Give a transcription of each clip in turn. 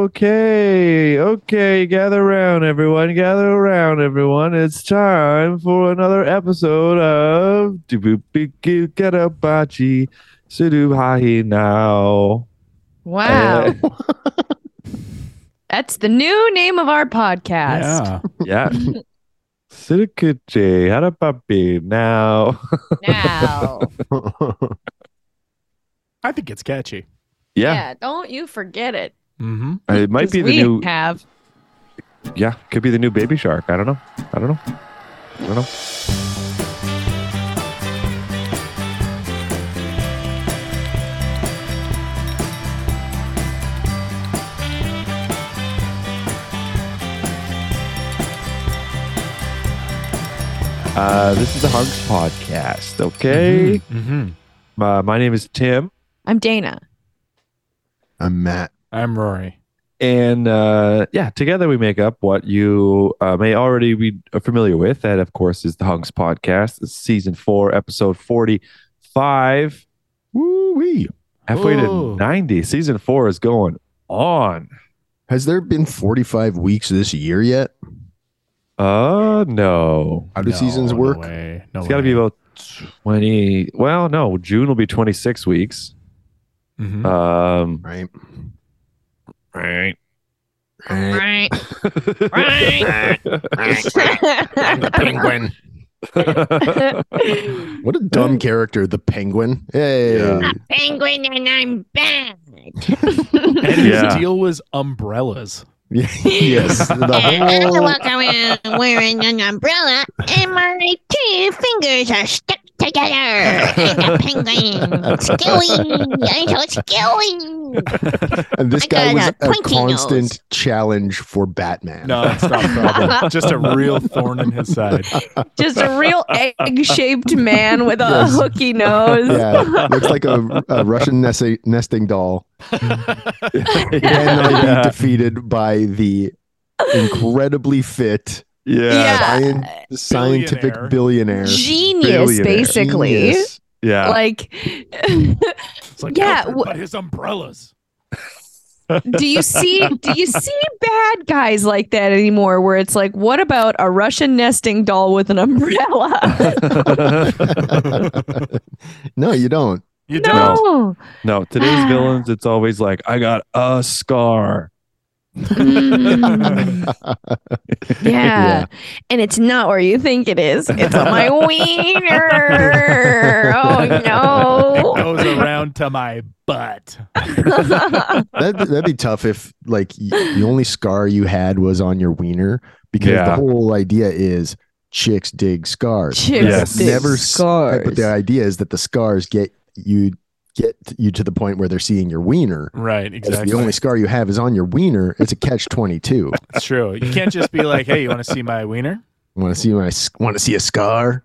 Okay. Gather around, everyone. It's time for another episode of Garabachi Sudu Hahi now. Wow. That's the new name of our podcast. Yeah. Sudukuchi Harapapi now. Now. I think it's catchy. Yeah. Don't you forget it. Mm-hmm. It might be the we new. have. Yeah, could be the new Baby Shark. I don't know. This is the Hunks podcast, okay? Mm-hmm. My name is Tim, I'm Dana. I'm Matt. I'm Rory. and together we make up what you may already be familiar with. That, of course, is the Hunks podcast. It's season 4, episode 45. Woo-wee. Halfway Ooh. to 90. Season 4 is going on. Has there been 45 weeks this year yet? No. How do seasons work? No way. It's got to be about 20. Well, no, June will be 26 weeks. Mhm. Right. Right. Right. I'm the penguin. What a dumb character, the penguin. Hey. Yeah. Penguin and I'm bad. And his Yeah. deal was umbrellas. Yes. The I whole walk around wearing an umbrella and my 2 fingers are stuck together. And a penguin. Skilly. I'm so skilly. and this I guy got was a a pointy constant nose. challenge for Batman. Non-stop problem. Just a real thorn in his side. Just a real egg-shaped man with a Yes. hooky nose. Yeah, looks like a Russian nesting doll. And defeated by the incredibly fit Yeah. scientific billionaire. Genius, basically. Genius. Yeah. Like, It's like Yeah, Alfred, but his umbrellas. do you see bad guys like that anymore? Where it's like, what about a Russian nesting doll with an umbrella? No, you don't. You don't. No. No, today's villains, it's always like, I got a scar. Mm. Yeah. Yeah. And it's not where you think it is. It's on my wiener. Oh no. Goes around to my butt. That'd be tough if like the only scar you had was on your wiener, because Yeah. the whole idea is chicks dig scars. Chicks Yes. dig Never scars. But the idea is that the scars get you to the point where they're seeing your wiener. Right, If exactly. the only scar you have is on your wiener, it's a catch-22. It's true. You can't just be like, hey, you want to see my wiener? Want to see a scar?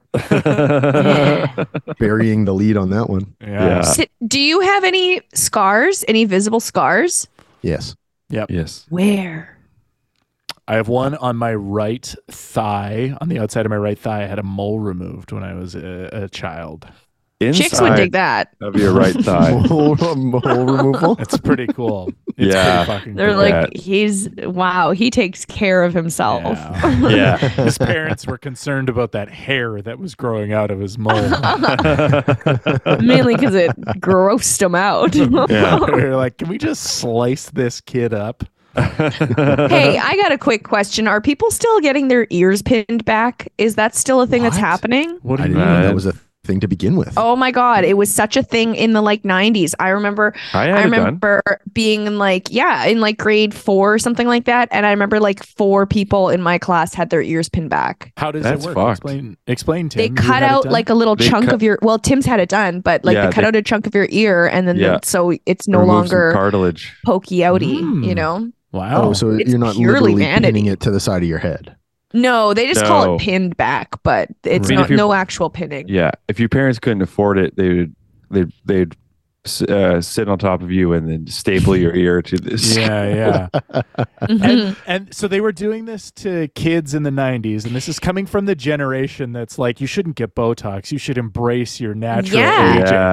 Burying the lead on that one. Yeah. Do you have any scars? Any visible scars? Yes. Yes. Where? I have one on my right thigh. On the outside of my right thigh, I had a mole removed when I was a child. Chicks would dig that. of your right thigh. Mole removal. It's pretty cool. It's Yeah. pretty fucking They're cool. like, he takes care of himself. Yeah. Yeah. His parents were concerned about that hair that was growing out of his mole. Mainly because it grossed him out. Yeah. They're like, can we just slice this kid up? Hey, I got a quick question. Are people still getting their ears pinned back? Is that still a thing that's What? happening? What do I you didn't mean? know that was a thing to begin with. Oh my God. It was such a thing in the 90s. I remember I had it done. remember being in in grade 4 or something like that. And I remember 4 people in my class had their ears pinned back. How does That's it work? fucked. Explain, Tim. They You cut had it out done? a little They chunk cut- of your, Tim's had it done, but Yeah, they cut out a chunk of your ear and then Yeah. so it's no Remove some longer cartilage. pokey outy, Mm. you know? Wow. Oh, so It's you're not purely literally vanity. pinning it to the side of your head. No, they just call No. it pinned back, but it's I mean, not if you're- no actual pinning. Yeah. If your parents couldn't afford it, they'd sit on top of you and then staple your ear to this. Yeah. Mhm. And so they were doing this to kids in the 90s, and this is coming from the generation that's like, you shouldn't get Botox. You should embrace your natural Yeah. aging. Yeah.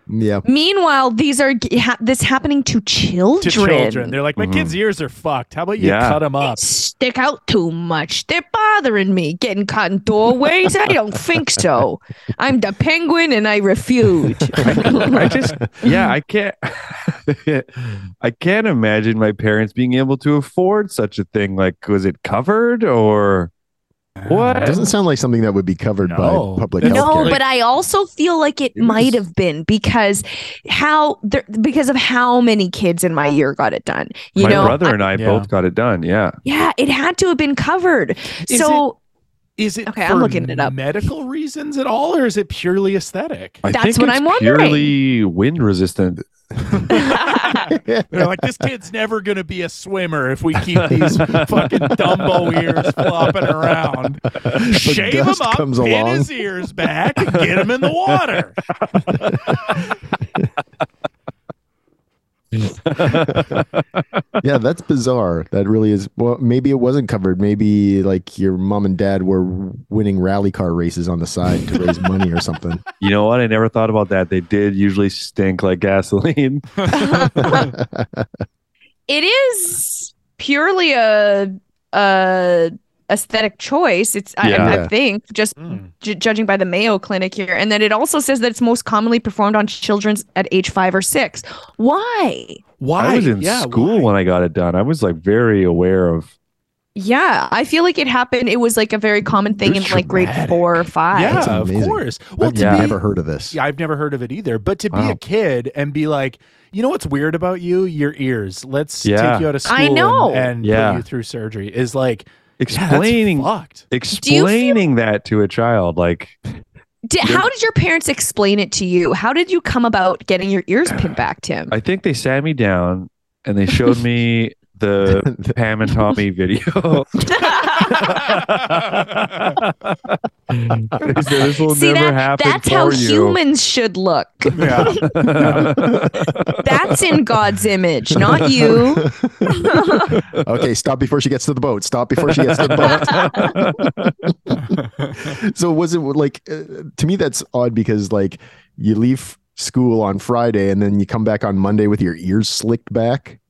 Yeah. Meanwhile, this happening to children. To children. They're like, my Mhm. kids' ears are fucked. How about you Yeah. cut them up? Stick out too much. They're bothering me. Getting caught in doorways? I don't think so. I'm the penguin and I refuse. I just, yeah, I can't, I can't imagine my parents being able to afford such a thing. Like, was it covered or what? It doesn't sound like something that would be covered No. by public It's- health No, care. but I also feel like it It might was- have been because of how many kids in my year got it done. You My know, brother and I Yeah. both got it done. Yeah. yeah, it had to have been covered. Is So Is it Okay, for I'm looking it up. medical reasons at all, or is it purely aesthetic? I That's think what it's I'm wondering. purely wind resistant. They're like, this kid's never gonna be a swimmer if we keep these fucking Dumbo ears flopping around. Shave him gust up, comes pin along. his ears back, and get him in the water. Yeah, that's bizarre. That really is. Well, maybe it wasn't covered. Maybe like your mom and dad were winning rally car races on the side to raise money or something. You know what? I never thought about that. They did usually stink like gasoline. it is purely a aesthetic choice. It's Yeah. I think just Mm. judging by the Mayo Clinic here, and then it also says that it's most commonly performed on children at age 5 or 6. Why? Why? I was in Yeah, school why? when I got it done. I was like very aware of. Yeah, I feel like it happened. It was like a very common thing in They're like grade dramatic. 4 or 5. Yeah, That's of amazing. course. Well, I've to be, never heard of this. yeah, I've never heard of it either. But to be Wow. a kid and be like, you know what's weird about you? Your ears. Let's Yeah. take you out of school I know. and Yeah. put you through surgery. Is like Explaining Yeah, that's fucked. explaining that to a child, like How did your parents explain it to you? How did you come about getting your ears pinned back, Tim? I think they sat me down and they showed me the Pam and Tommy video. They said, this will See, never happen that's for how you. humans should look. Yeah. That's in God's image, not you. Okay, stop before she gets to the boat. Stop before she gets to the boat. So was it like to me that's odd because like you leave school on Friday and then you come back on Monday with your ears slicked back?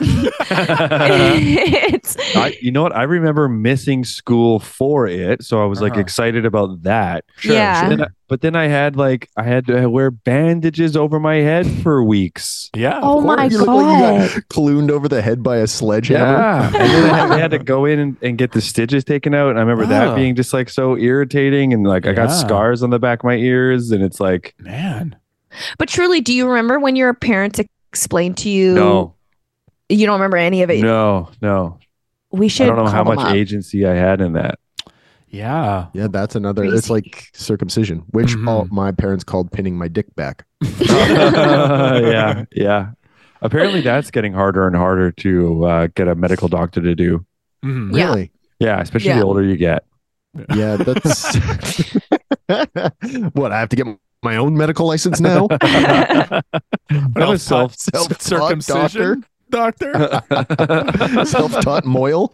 It's, You know what? I remember missing school for it, so I was like Uh-huh. excited about that. Yeah. But then I had to wear bandages over my head for weeks. Yeah. oh of my course. You look like you God. got clooned over the head by a sledgehammer. Yeah, and then I had to go in and get the stitches taken out. And I remember that Ah. being just like so irritating. And like I got Yeah. scars on the back of my ears, and it's like Man. But truly, do you remember when your parents explained to you? no, You don't remember any of it? no. We should I don't know how call much them up. agency I had in that. Yeah. Yeah, that's another. It's Crazy. like circumcision, which Mhm. all my parents called pinning my dick back. Yeah. Apparently, that's getting harder and harder to get a medical doctor to do. Mhm. Yeah. Really? Yeah, especially Yeah. the older you get. Yeah, that's what I have to get my own medical license now. I'm a self. Circumcision doctor. Self-taught moil.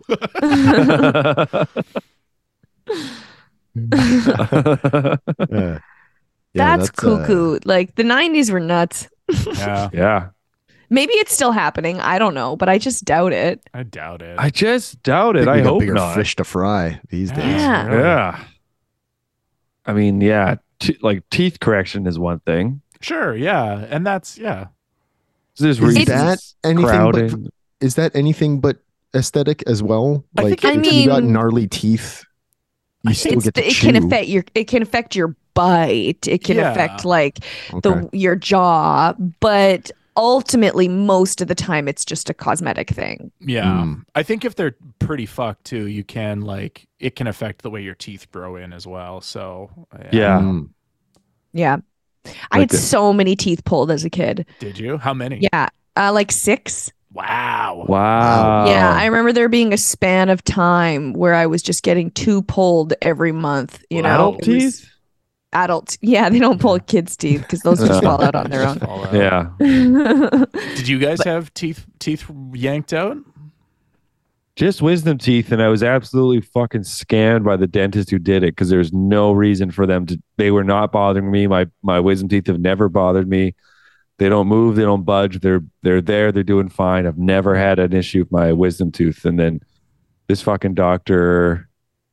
Yeah, That's cuckoo. Like the 90s were nuts. Yeah. Yeah, Maybe it's still happening. I don't know, but I just doubt it. I doubt it. I just doubt I it. think I we got hope bigger not. fish to fry these days. Yeah. Really. Yeah. I mean, yeah, like teeth correction is one thing. Sure. Yeah. And that's, yeah. There's Is reasons that anything but, crowding. is that anything but aesthetic as well? I Like think if you got mean, gnarly teeth, you still It's get to it chew. can affect your bite. It can Yeah. affect like Okay. your jaw, but ultimately most of the time it's just a cosmetic thing. Yeah. Mm. I think if they're pretty fucked too, you can like, it can affect the way your teeth grow in as well. So, Yeah. Mm. Yeah. I Like had so many teeth pulled as a kid. Did you? How many? Yeah. Like 6. Wow. Wow. Yeah, I remember there being a span of time where I was just getting 2 pulled every month. You know, Adult It was teeth? Adult, yeah, they don't pull kids' teeth because those just fall out on their own. Fall out. Yeah. Did you guys have teeth yanked out? Just wisdom teeth, and I was absolutely fucking scammed by the dentist who did it because there's no reason for them to. They were not bothering me. My wisdom teeth have never bothered me. They don't move, they don't budge. They're there, they're doing fine. I've never had an issue with my wisdom tooth. And then this fucking doctor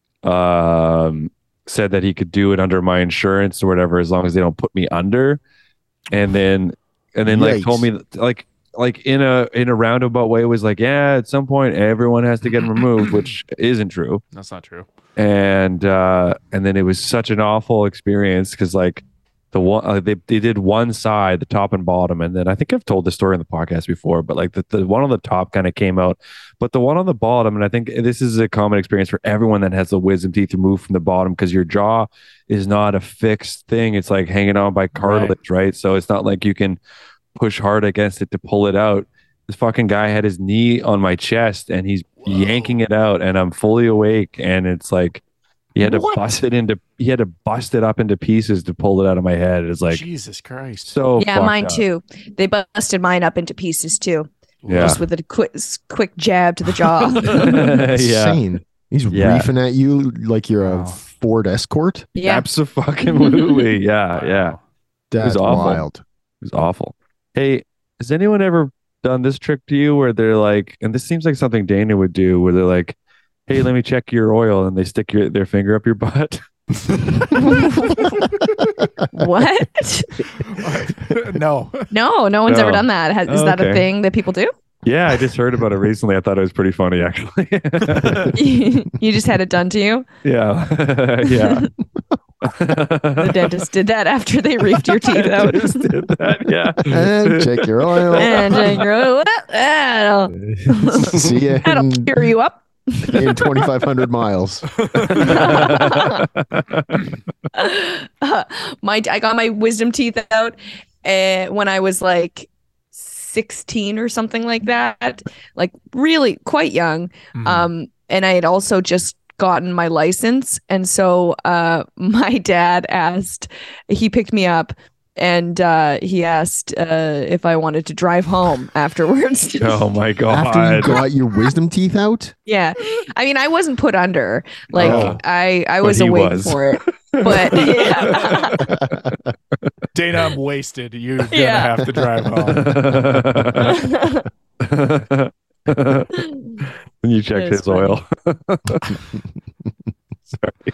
said that he could do it under my insurance or whatever as long as they don't put me under. And then like told me like in a roundabout way was like, yeah, at some point everyone has to get them removed, which isn't true. That's not true. And then it was such an awful experience because like the one they did one side, the top and bottom, and then I think I've told this story in the podcast before, but like the one on the top kind of came out, but the one on the bottom, and I think this is a common experience for everyone that has the wisdom teeth removed from the bottom because your jaw is not a fixed thing; it's like hanging on by cartilage, right? So it's not like you can push hard against it to pull it out. This fucking guy had his knee on my chest and he's yanking it out, and I'm fully awake, and it's like he had to bust it up into pieces to pull it out of my head. It's like Jesus Christ. so Yeah, fucked mine up. too. They busted mine up into pieces too. Yeah. Just with a quick jab to the jaw. Yeah. Insane. He's Yeah. reefing at you like you're a Wow. Ford Escort. Yeah. Absolutely. Yeah. Yeah. That's awful. wild. It was awful. Hey, has anyone ever done this trick to you where they're like, and this seems like something Dana would do, where they're like, hey, let me check your oil, and they stick their finger up your butt? What? No. No one's ever No. done that. Is that a Okay. thing that people do? Yeah, I just heard about it recently. I thought it was pretty funny, actually. You just had it done to you? Yeah. Yeah. The dentist did that after they reefed your teeth out. Just did that, yeah. And check your oil. And then you're, that'll See you in, cure you up. in 2,500 miles. I got my wisdom teeth out when I was like 16 or something like that, like really quite young. And I had also just gotten my license, and so my dad he picked me up, and he asked if I wanted to drive home afterwards. Oh my After you God. got your wisdom teeth out? Yeah, I mean, I wasn't put under, like Oh. I was he awake was. for it, but yeah. Dana, I'm wasted. You're gonna Yeah. have to drive home. When you checked It's his oil. Sorry.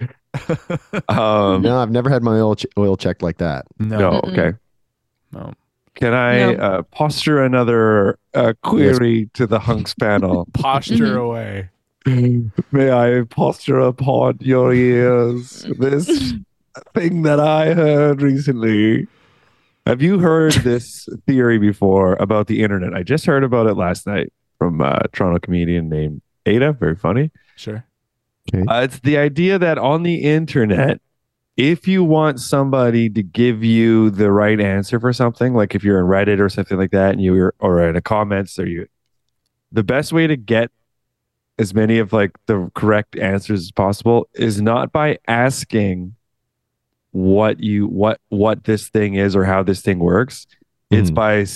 No, I've never had my oil checked like that. No, Mm-mm. okay. No. Can I posture another query to the hunks panel? Posture away. May I posture upon your ears this thing that I heard recently? Have you heard this theory before about the internet? I just heard about it last night from a Toronto comedian named Ada. Very funny. Sure. It's the idea that on the internet, if you want somebody to give you the right answer for something, like if you're in Reddit or something like that, and or in the comments, the best way to get as many of like the correct answers as possible is not by asking what this thing is or how this thing works. It's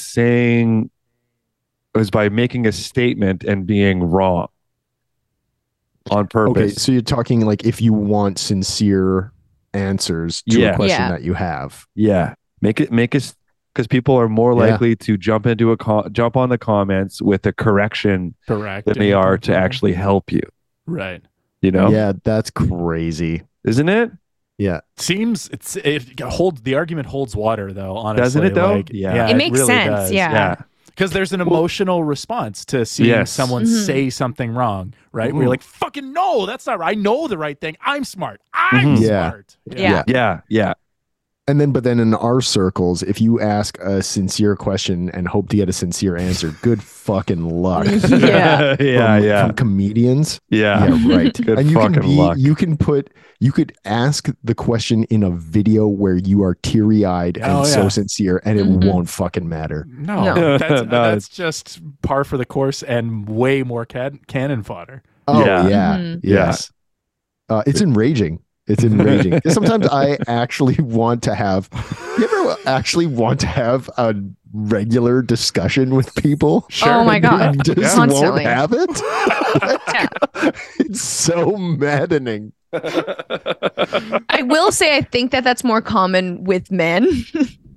by making a statement and being wrong on purpose. Okay, so you're talking like if you want sincere answers to Yeah. a question Yeah. that you have. Yeah, make it because people are more Yeah. likely to jump on the comments with a correction Correct. than they are to actually help you. Right. You know, Yeah, that's crazy. isn't it? Yeah. Seems it holds the argument holds water though. Honestly, Doesn't it, though? Like, Yeah. It makes really sense, does. yeah. Because there's an emotional response to seeing Yes. someone Mhm. say something wrong, right? Where you're like, fucking no, that's not right. I know the right thing. I'm smart. I'm Mhm. Yeah. smart. Yeah. Yeah. But then in our circles, if you ask a sincere question and hope to get a sincere answer, good fucking luck. Yeah. From comedians. Yeah. Yeah, right. Good and fucking luck. you could ask the question in a video where you are teary-eyed and Oh, so yeah. sincere, and it Mhm. won't fucking matter. No, No. that's, No, that's just par for the course and way more cannon fodder. Oh Yeah. yeah, Mhm. yes. It's enraging. It's enraging. Sometimes I actually want to have. You ever actually want to have a regular discussion with people? Oh my God. You just Constantly. won't have it. It's so maddening. I will say I think that's more common with men.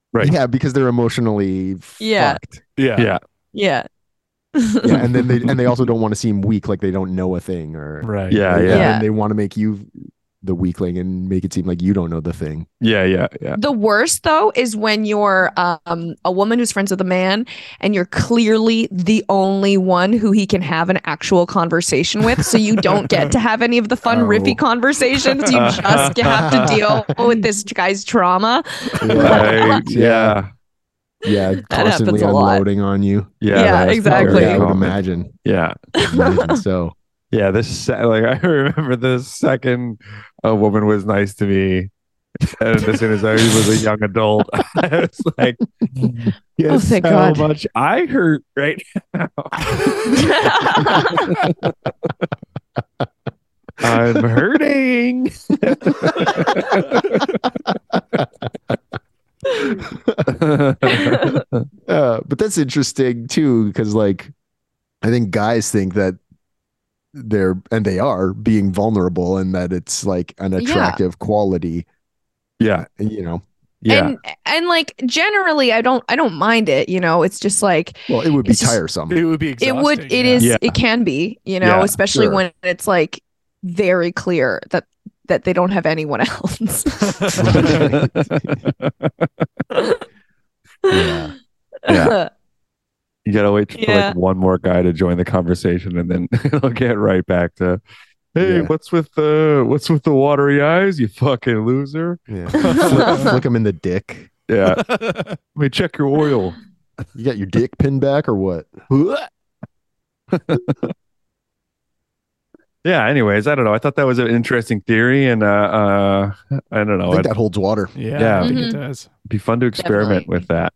Right. Yeah, because they're emotionally Yeah. fucked. Yeah. Yeah. Yeah. Yeah, and then they also don't want to seem weak, like they don't know a thing, or Right. Yeah. and Yeah. then they want to make you the weakling and make it seem like you don't know the thing. Yeah. Yeah. Yeah. The worst though is when you're a woman who's friends with a man and you're clearly the only one who he can have an actual conversation with, so you don't get to have any of the fun Oh. riffy conversations. You just have to deal with this guy's trauma. Right. Yeah. Yeah, constantly happens a lot. unloading on you. Yeah. Yeah, that's exactly. very Yeah, I would common. imagine. Yeah. Imagine so. Yeah. Like I remember the second a woman was nice to me, and as soon as I was a young adult, I was like, "Yes, thank how God. much I hurt right now. I'm hurting." But that's interesting too, because like I think guys think that they are being vulnerable, and that it's like an attractive quality. Yeah. You know, Yeah. and like generally I don't mind it, you know. It's just like well, it would be It's just- tiresome. It would be exhausting. it is Yeah. it can be, you know, Yeah, especially sure. when it's like very clear that they don't have anyone else. Yeah. Yeah. You gotta wait for Yeah. like one more guy to join the conversation, and then it'll get right back to, "Hey, Yeah. what's with the watery eyes, you fucking loser?" Yeah. Flick them in the dick. Yeah. Let me check your oil. You got your dick pinned back or what? Yeah. Anyways, I don't know. I thought that was an interesting theory, and I don't I know. think It'd that holds water. Yeah, I think Mhm. it does. be fun to experiment Definitely. with that.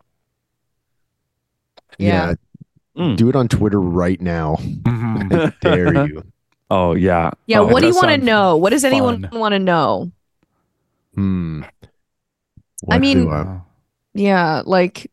Yeah. Mm. Do it on Twitter right now. I dare you. Oh yeah. Yeah, Oh, what do you does want to sound know? What does anyone fun. want to know? Hmm. I mean- do Yeah, like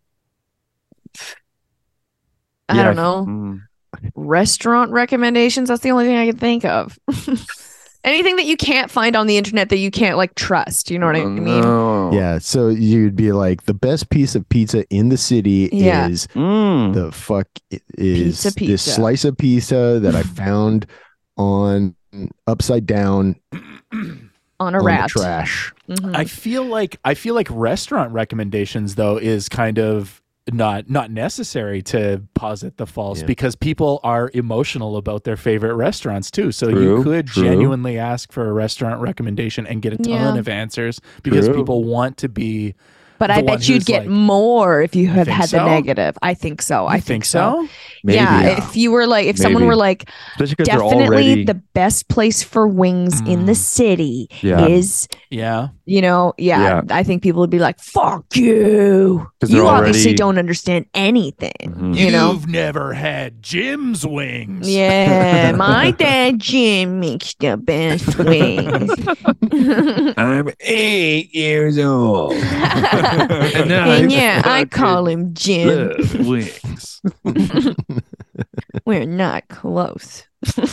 I Yeah, don't know. mm. Restaurant recommendations, that's the only thing I can think of. Anything that you can't find on the internet that you can't like trust, you know what I mean? No. Yeah, so you'd be like, the best piece of pizza in the city Yeah. is Mm. the fuck is Pizza. this slice of pizza that I found on upside down On a on rat. the trash. Mhm. I feel like restaurant recommendations though is kind of not necessary to posit the false, Yeah. because people are emotional about their favorite restaurants too. So True, you could true. genuinely ask for a restaurant recommendation and get a ton Yeah. of answers because True. people want to be. But the I one bet you'd who's get like- more if you had think had so? the negative. I think so. I You think so. Maybe. Yeah, if you were like, if someone Maybe. were like, Especially because they're definitely already. the best place for wings in the Mm. city Yeah. is, Yeah. you know, Yeah. I think people would be like, fuck you. 'Cause You they're obviously already- don't understand anything. Mhm. You know? You've never had Jim's wings. Yeah, my dad Jim makes the best wings. I'm 8 years old. And yeah, I call him Jim. Love wings. We're not close.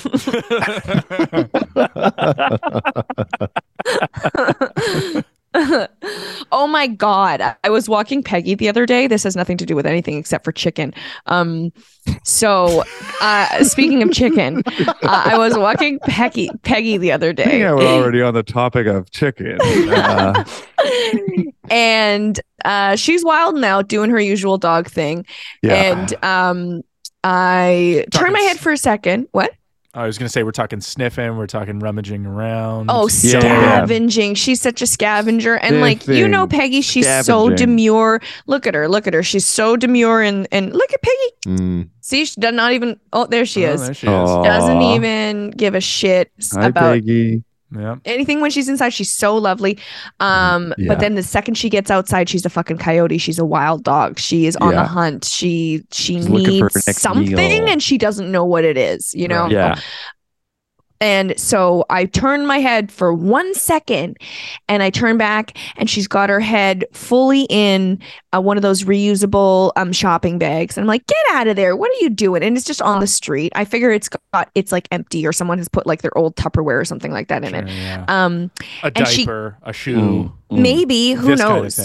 Oh my god, I was walking Peggy the other day. This has nothing to do with anything except for chicken. So speaking of chicken, I was walking Peggy the other I think day. we're already on the topic of chicken. And she's wild now, doing her usual dog thing. yeah. And I turned my head for a second. What? I was gonna say we're talking sniffing, we're talking rummaging around. Oh, Yeah. scavenging. She's such a scavenger. And like, you know, Sniffing, Peggy, she's so scavenging. demure. Look at her. She's so demure and look at Peggy. Mm. See, she does not even, oh, there she Oh, is. there she is. Aw. Doesn't even give a shit Hi, about Peggy. Yeah. anything when she's inside. She's so lovely. Yeah. But then the second she gets outside, she's a fucking coyote. She's a wild dog. She is on the Yeah. hunt. She She's looking for her needs next something meal. and she doesn't know what it is, you know? Right. Yeah. And so I turned my head for 1 second and I turn back and she's got her head fully in one of those reusable shopping bags. And I'm like, get out of there. What are you doing? And it's just on the street. I figure it's like empty or someone has put like their old Tupperware or something like that in Sure, it. yeah. Um, A and she- diaper, a shoe. maybe, who this kind of knows? thing.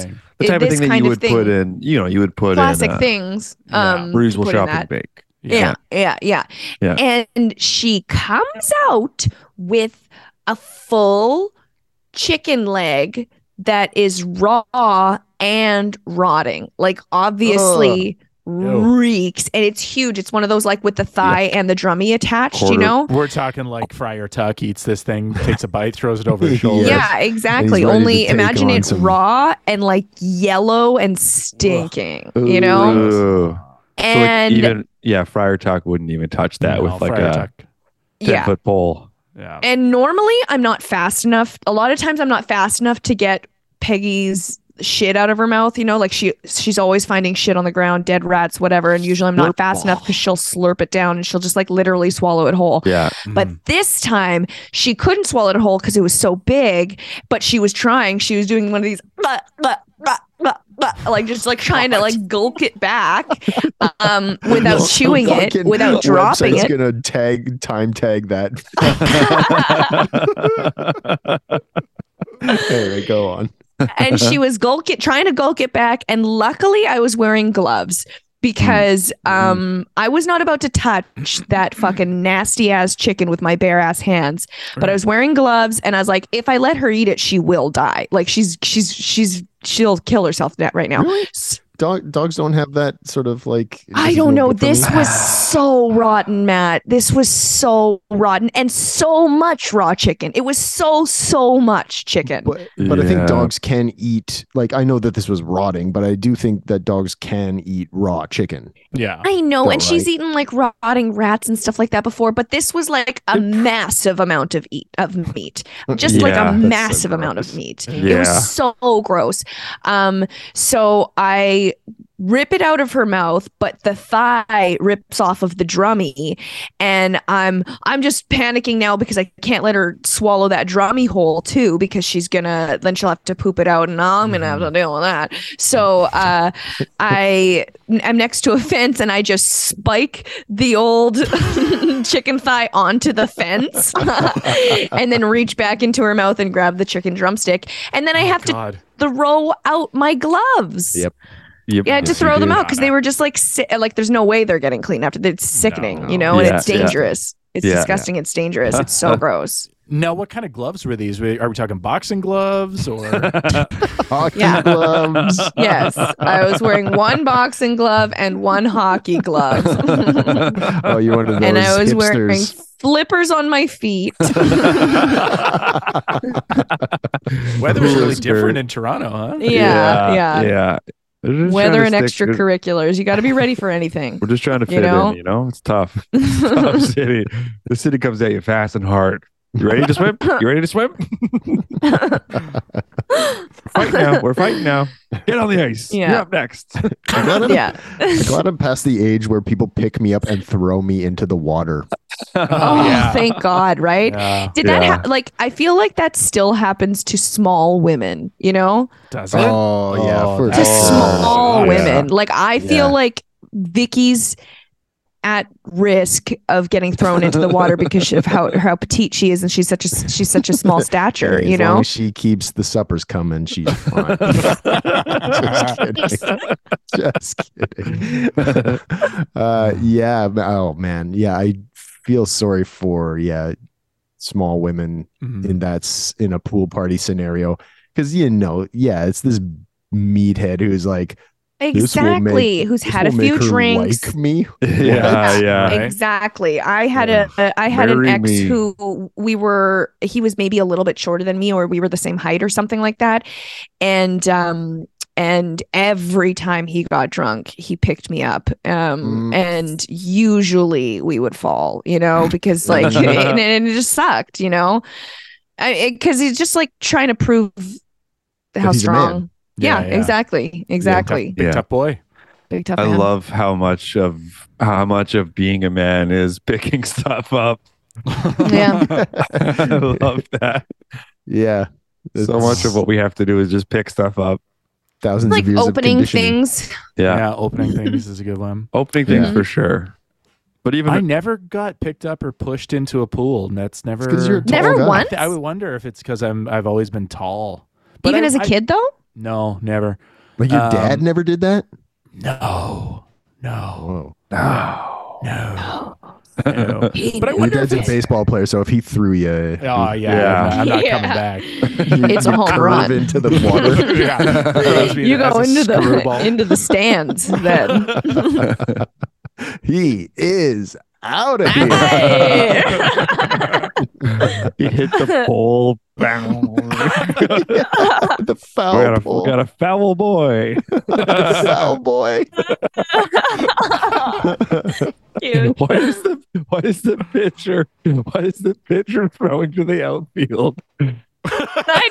The type of this thing that kind you of would put in, you would put classic in things. reusable put in shopping that. bake. Yeah. Yeah. And she comes out with a full chicken leg that is raw and rotting. Like obviously reeks, and it's huge. It's one of those like with the thigh and the drummy attached, you know? We're talking like Friar Tuck eats this thing, takes a bite, throws it over his shoulder. Yeah, exactly. And he's ready to Only take imagine on it some- raw and like yellow and stinking, you know? Ooh. And so like even Friar Tuck wouldn't even touch that No, with like Friar a Tuck. 10-foot pole. Yeah. And normally I'm not fast enough. A lot of times I'm not fast enough to get Peggy's shit out of her mouth, you know, like she's always finding shit on the ground, dead rats, whatever, and usually I'm not fast enough because she'll slurp it down and she'll just like literally swallow it whole. Yeah. But this time she couldn't swallow it whole because it was so big, but she was trying. She was doing one of these like just like trying to like gulp it back without chewing it, Fucking without dropping website's it. gonna time tag that. Anyway, go on. And she was trying to gulp it back, and luckily I was wearing gloves because I was not about to touch that fucking nasty ass chicken with my bare ass hands, but I was wearing gloves, and I was like, if I let her eat it, she will die. Like she'll kill herself right now. Really? Dogs don't have that sort of like. I don't know. This was so rotten, Matt. This was so rotten, and so much raw chicken. It was so much chicken. But I think Yeah. dogs can eat. Like I know that this was rotting, but I do think that dogs can eat raw chicken. Yeah. I know, and Right. she's eaten like rotting rats and stuff like that before, but this was like a massive amount of meat, just like Yeah. a That's so massive amount of gross. meat. It Yeah. was so gross. So I rip it out of her mouth, but the thigh rips off of the drummy, and I'm just panicking now because I can't let her swallow that drummy whole too, because then she'll have to poop it out, and I'm gonna have to deal with that. So I'm next to a fence, and I just spike the old chicken thigh onto the fence and then reach back into her mouth and grab the chicken drumstick, and then I have to throw out my gloves. Yep. Yep. Yeah, I had to Yes, you throw them do. out because they were just like like there's no way they're getting clean after. It's sickening, you know, and Yeah, it's yeah. dangerous. It's Yeah, disgusting. It's dangerous. It's so gross. Now, what kind of gloves were these? Are we talking boxing gloves or? Hockey Yeah. gloves. Yes, I was wearing one boxing glove and one hockey glove, Oh, you're one of those and I was wearing hipsters. flippers on my feet. Weather was really Hipster. different in Toronto, huh? Yeah. They're just Weather trying and to stick- extracurriculars. You got to be ready for anything. We're just trying to You fit know? in, you know? It's tough. Tough city. The city comes at you fast and hard. You ready to swim? You ready to swim? We're fighting now. Get on the ice. Yeah. You're up next. I'm glad I'm, Yeah. I'm glad I'm past the age where people pick me up and throw me into the water. Oh, yeah. thank God, right? Yeah. Did that Yeah. like I feel like that still happens to small women, you know? Does it? Oh, yeah, Oh, for To that's- sure. small yeah. women. Like I feel Yeah. like Vicky's at risk of getting thrown into the water because of how petite she is, and she's such a small stature, Hey, you as long know? as she keeps the suppers coming, she's fine. Just kidding. Just kidding. Yeah. Oh man. Yeah. I feel sorry for small women Mhm. in a pool party scenario, because it's this meathead who's like, this will Exactly. make- Who's this had a will make few her drinks. like me. Yeah. Right. Exactly. I had Yeah. I had an Marry ex me. who he was maybe a little bit shorter than me, or we were the same height or something like that. And every time he got drunk, he picked me up. And usually we would fall, you know, because like and it just sucked, you know. Because he's just like trying to prove how he's a man. strong. Yeah, exactly. Exactly. Big Yeah. tough boy. Big tough I man. love how much of being a man is picking stuff up. Yeah. I love that. Yeah. So much of what we have to do is just pick stuff up. thousands like of years of opening conditioning. things. Yeah. Opening things is a good one. Opening things Yeah. for sure. But even I never got picked up or pushed into a pool, and that's never. 'cause you're a tall Never guy. once? I would wonder if it's because I've always been tall. But Even I- as a I- kid though? No, never. Like your dad never did that? No. Whoa. No. But I Your wonder dad's if a it's... baseball player, so if he threw you, Oh, yeah. Yeah. I'm not Yeah. coming back. It's a home curve run. into the water. Yeah. Throws me You as go a into screwball. the stands then. He is out of here. Hey! He hit the pole. The foul we pole. got a foul boy. The foul boy. Cute. What is the pitcher throwing to the outfield? I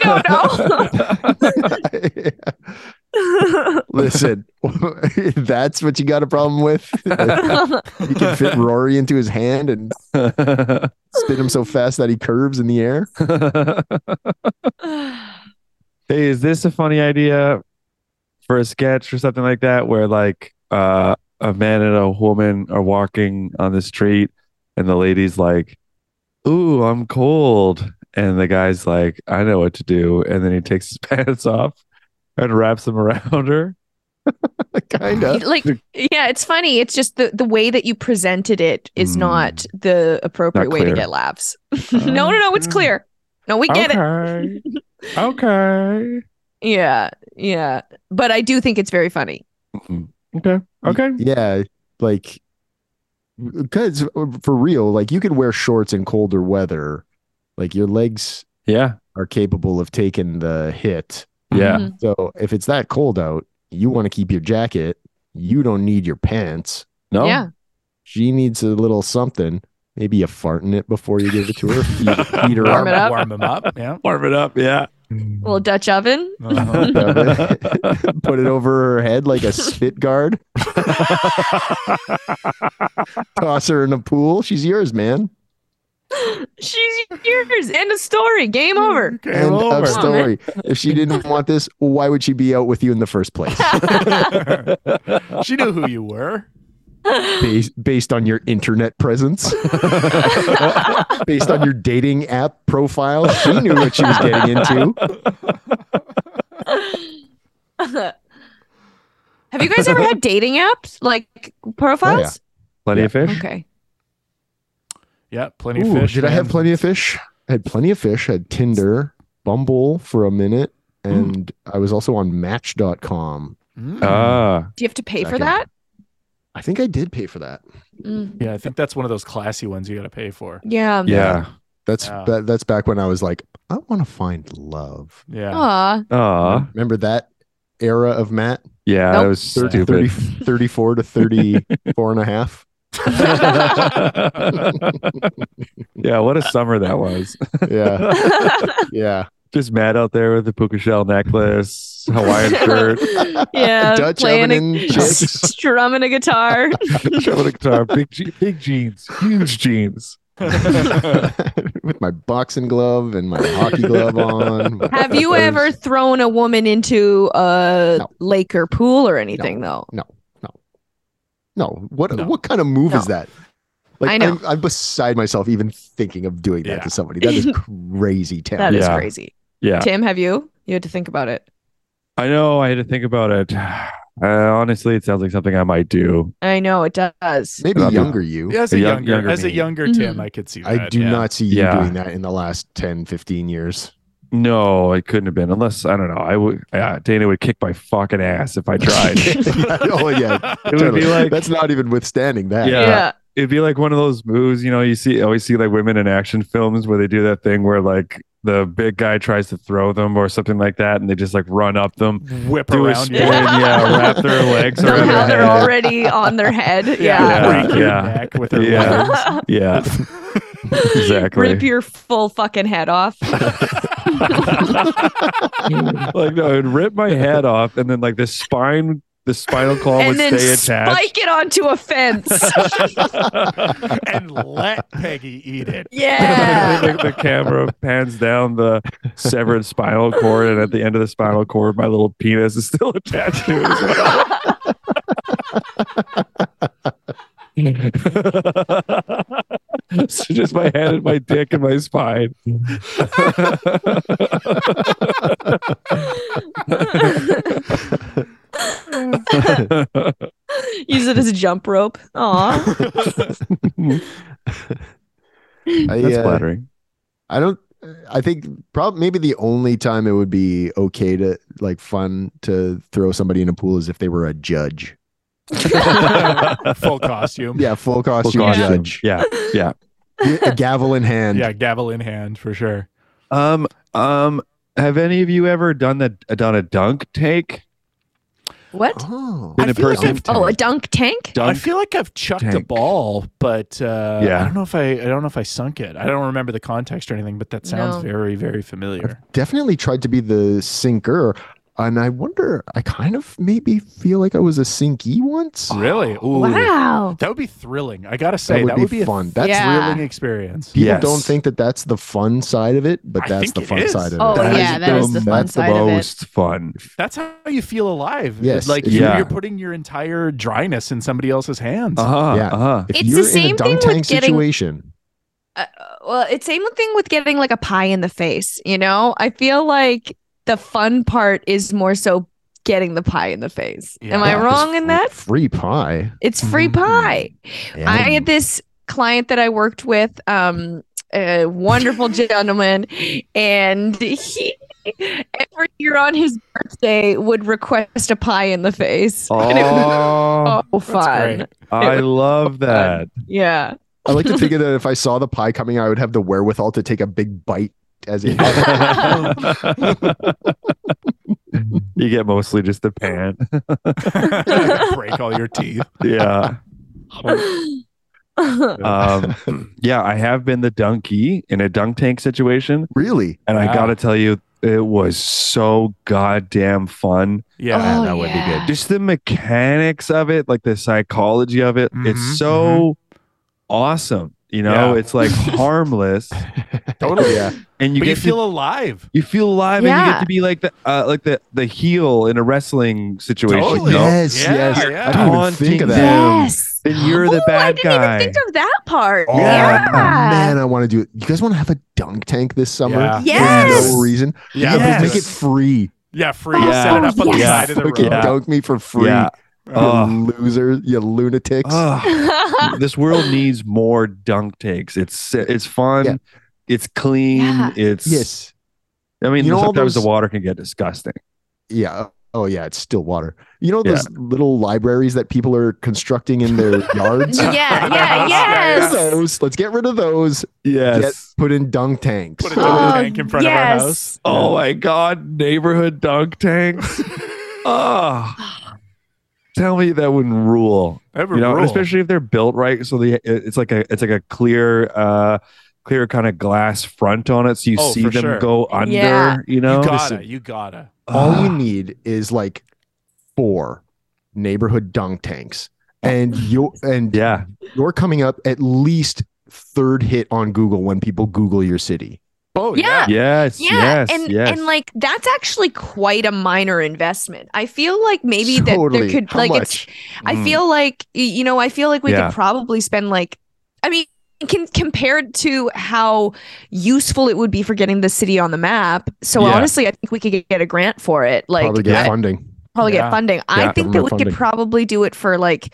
don't know. Listen, that's what you got a problem with. You can fit Rory into his hand and spin him so fast that he curves in the air. Hey, is this a funny idea for a sketch or something like that, where like a man and a woman are walking on the street and the lady's like, "Ooh, I'm cold," and the guy's like, "I know what to do," and then he takes his pants off and wraps them around her. Kind of. Like, yeah, it's funny. It's just the way that you presented it is not the appropriate Not way to clear. get laughs. No, it's clear. No, we get it. Okay. Okay. Yeah. But I do think it's very funny. Okay. Yeah, like, because for real, like you can wear shorts in colder weather. Like your legs Yeah. are capable of taking the hit. Yeah. Mhm. So if it's that cold out, you want to keep your jacket. You don't need your pants. No. Yeah. She needs a little something. Maybe a fart in it before you give it to her. Heat her Warm up. it up. Warm him up. Yeah. Warm it up. Yeah. Little Dutch oven. Uh-huh. Put it over her head like a spit guard. Toss her in a pool. She's yours, man. She's yours. End of story. Game over. End of Come story. If she didn't want this, why would she be out with you in the first place? She knew who you were. Based on your internet presence, based on your dating app profile, she knew what she was getting into. Have you guys ever had dating apps like profiles? Plenty of fish. Okay. Yeah, plenty of Ooh, fish. did I man. have plenty of fish? I had plenty of fish. I had Tinder, Bumble for a minute, and I was also on Match.com. Mm. Ah. Do you have to pay for Second. that? I think I did pay for that. Mm. Yeah, I think that's one of those classy ones you got to pay for. Yeah. Yeah. That's Yeah. that's back when I was like, I want to find love. Yeah. Aw. Ah. Remember that era of Matt? Yeah. Nope. That was 30, stupid. 34 to 34 and a half. Yeah. What a summer that was. Yeah. Yeah. Just Matt out there with the puka shell necklace, Hawaiian shirt, Yeah. Dutch playing oven and chicks. strumming a guitar. shoveling a guitar, big jeans, huge jeans. With my boxing glove and my hockey glove on. Have you ever thrown a woman into a No. lake or pool or anything though? No. What No. what kind of move is No. that? Like I know. I'm beside myself even thinking of doing that Yeah. to somebody. That is crazy town. That is Yeah. crazy. Yeah. Tim, have you? You had to think about it. I know. I had to think about it. Honestly, it sounds like something I might do. I know it does. Maybe Not younger you. As A a young- younger, younger as a me. younger Mhm. Tim, I could see that. I do yeah. not see you Yeah. doing that in the last 10, 15 years. No, it couldn't have been unless I don't know. I would. Dana would kick my fucking ass if I tried. Oh yeah. It would be like that's not even withstanding that. Yeah. Yeah. it'd be like one of those moves, you know, always see like women in action films where they do that thing where like the big guy tries to throw them or something like that and they just like run up them, Whip do a around spin, you. yeah, wrap their legs around Somehow their they're head. already on their head. Yeah. Yeah. Yeah. Break your Yeah. neck with her Yeah. legs. Yeah. Exactly. Rip your full fucking head off. Like no, it'd rip my head off and then like the spinal column And would then stay attached. spike it onto a fence. And let Peggy eat it. Yeah. The camera pans down the severed spinal cord, and at the end of the spinal cord, my little penis is still attached to it as well. So just my head and my dick and my spine. Use it as a jump rope. Aw. That's flattering. I don't. I think probably maybe the only time it would be okay to like fun to throw somebody in a pool is if they were a judge. Full costume. Yeah, full costume Full costume. judge. Yeah, yeah. A gavel in hand. Yeah, gavel in hand for sure. Have any of you ever done a dunk take? What? Oh, Been I a feel like person? I've- Oh, a dunk tank? I feel like I've chucked a tank. ball, but I Yeah. don't know if I sunk it. I don't remember the context or anything, but that sounds No. very, very familiar. definitely tried to be the sinker. And I wonder, I kind of maybe feel like I was a sinky once. Really? Ooh. Wow. That would be thrilling. I gotta say, That would be a fun. That's Yeah. thrilling experience. People Yes. don't think that that's the fun side of it, but I that's think the it fun is. side of Oh, it. yeah, that is the fun That's side the of it. most fun. That's how you feel alive. Yes, Like if you- you're putting your entire dryness in somebody else's hands. Yeah. If It's you're the same in a thing dunk with tank getting- situation, Well, it's same thing with getting like a pie in the face, you know? I feel like the fun part is more so getting the pie in the face. Am I Yeah. wrong in that? free pie. It's free Mhm. pie. Yeah. I had this client that I worked with, a wonderful gentleman, and he every year on his birthday would request a pie in the face. And it was Oh, so fun. great. I love that. Yeah. I like to think of that if I saw the pie coming, I would have the wherewithal to take a big bite as it. You get mostly just the pan. Break all your teeth. Yeah. Yeah, I have been the donkey in a dunk tank situation, Really? and I Wow. gotta tell you, it was so goddamn fun. Yeah. Oh, that would be yeah. good. Just the mechanics of it, like the psychology of it, Mhm, it's so awesome. You know, Yeah. it's like harmless, Totally. Yeah. and you But get you to feel alive. you feel alive, and you Yeah. get to be like the heel in a wrestling situation. Totally. You know? Yes, Yeah, yes. yeah. I didn't even think of that. Taunting Yes. Then you're the Ooh, I bad didn't guy. even think of that part. Oh, yeah. man, I want to do it. You guys want to have a dunk tank this summer? Yeah. For Yes. no reason. Yeah. Just Yes. make it free. Yeah, free. Yeah. Set it up on the Yes. side of the Fucking road. Yeah. dunk me for free. Yeah. You Oh. losers, you lunatics. Ugh. This world needs more dunk takes. It's fun. Yeah. It's clean. Yeah. It's Yes. I mean, You know all sometimes those- the water can get disgusting. Yeah. Oh yeah, it's still water. You know those little libraries that people are constructing in their yards? yeah. Yes. Those. Let's get rid of those. Get put in dunk tanks. Put a dunk Oh, tank in front of our yes. house. Oh my god, neighborhood dunk tanks. Oh, tell me that wouldn't rule. That would You know, rule. especially if they're built right. So it's like a clear kind of glass front on it, so you Oh, see for them sure. go under. Yeah. You know, You gotta. All you need is like 4 neighborhood dunk tanks. And yeah. you're coming up at least 3rd hit on Google when people Google your city. Oh Yeah. Yes. Yeah, Yes. and yes. and like that's actually quite a minor investment. I feel like maybe that there Totally. could How like much? I Mm. feel like I feel like we Yeah. could probably spend like I mean compared to how useful it would be for getting the city on the map. So Yeah. honestly, I think we could get a grant for it. Like Probably get I- funding. probably Yeah. get funding. I Yeah. think that we Government could funding. probably do it for like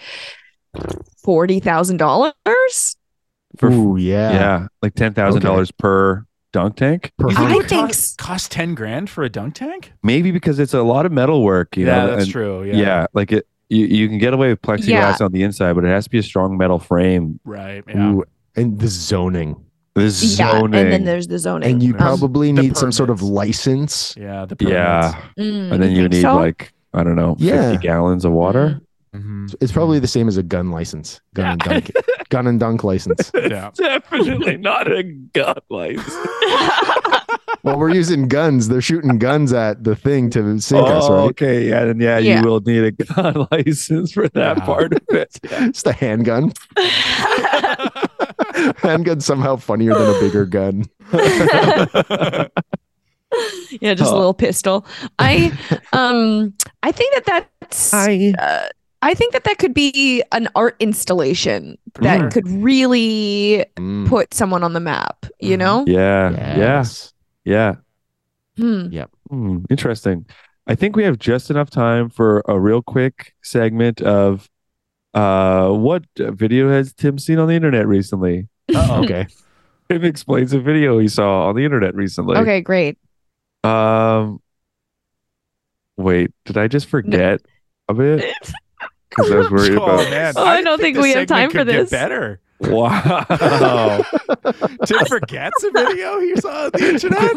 $40,000. For- Ooh, yeah. yeah, like $10,000 per dunk tank. Per You I think it would think cost 10 grand for a dunk tank? Maybe because it's a lot of metal work. You know, that's and- true. Yeah. like it. You can get away with plexiglass Yeah. on the inside, but it has to be a strong metal frame. Right. Yeah. Ooh, and the zoning. The zoning. Yeah, and then there's the zoning. And you Um, probably the need some sort of permits. license. Yeah. The permits. yeah, and then you think need so? like I don't know, 50 Yeah. gallons of water. Mhm. It's probably the same as a gun license. Gun and dunk. Gun and dunk license. Yeah. Definitely not a gun license. Well, we're using guns. They're shooting guns at the thing to sink us, right? okay, yeah, then yeah, Yeah. you will need a gun license for that Yeah. part of it. It's the handgun. Handgun's somehow funnier than a bigger gun. Yeah, just a Oh. little pistol. I think that's I think that could be an art installation that Sure. could really Mm. put someone on the map, you Mhm. know? Yeah, Yes. yeah. Hmm. Interesting. I think we have just enough time for a real quick segment of what video has Tim seen on the internet recently? Okay. Tim explains a video he saw on the internet recently. Okay, great. Wait, did I just forget a bit? Because I was worried Oh about. man, Oh, I don't think this we have segment time for could get this. Better. Wow. Tim forgets a video he saw on the internet.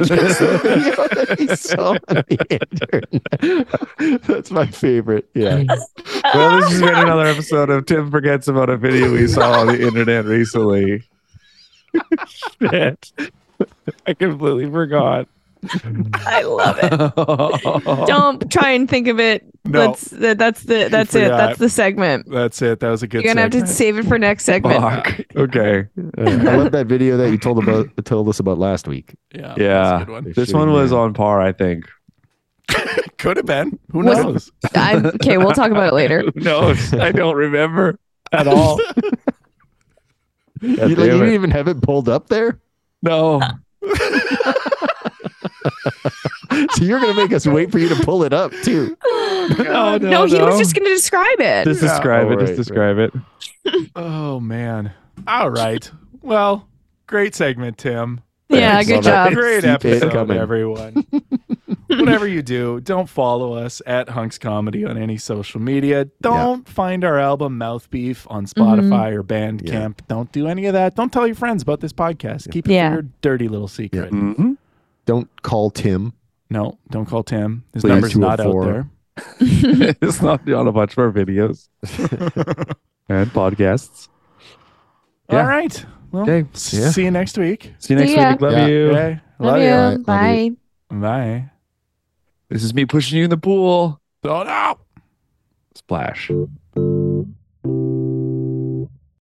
He saw on the internet. That's my favorite. Yeah. Well, this has been another episode of Tim Forgets About a Video He Saw on the Internet Recently. Shit. I completely forgot. I love it. Don't try and think of it. No. That's it. That's forgot. the segment. That's it. That was a good. You're gonna have to segment. save it for next segment. Fuck. Okay. I love that video that you told us about last week. Yeah. Yeah. That's a good one. This one was on par, I think. Could have been. Who Was- knows? Okay, we'll talk about it later. Who knows? I don't remember at all. You, God you damn didn't it. even have it pulled up there? No. So you're going to make us wait for you to pull it up, too. No, he was just gonna describe it. Just describe Oh, it. Just right, describe it. Oh man. All right. Well, great segment, Tim. Yeah, Thanks. good Love it. job. Great Keep it episode, coming. everyone. Whatever you do, don't follow us at Hunks Comedy on any social media. Don't find our album Mouth Beef on Spotify or Bandcamp. Don't do any of that. Don't tell your friends about this podcast. Keep it Yeah. your dirty little secret. Mhm. Don't call Tim. No, don't call Tim. His Please, number's not out 204. there. It's not on a bunch of our videos and podcasts. All Yeah. right. Well, Okay. Yeah. see you next week. See you next See ya. week. Love Yeah. you. Okay. Love Love you. All right, love Bye. Bye. This is me pushing you in the pool. Oh no. Splash.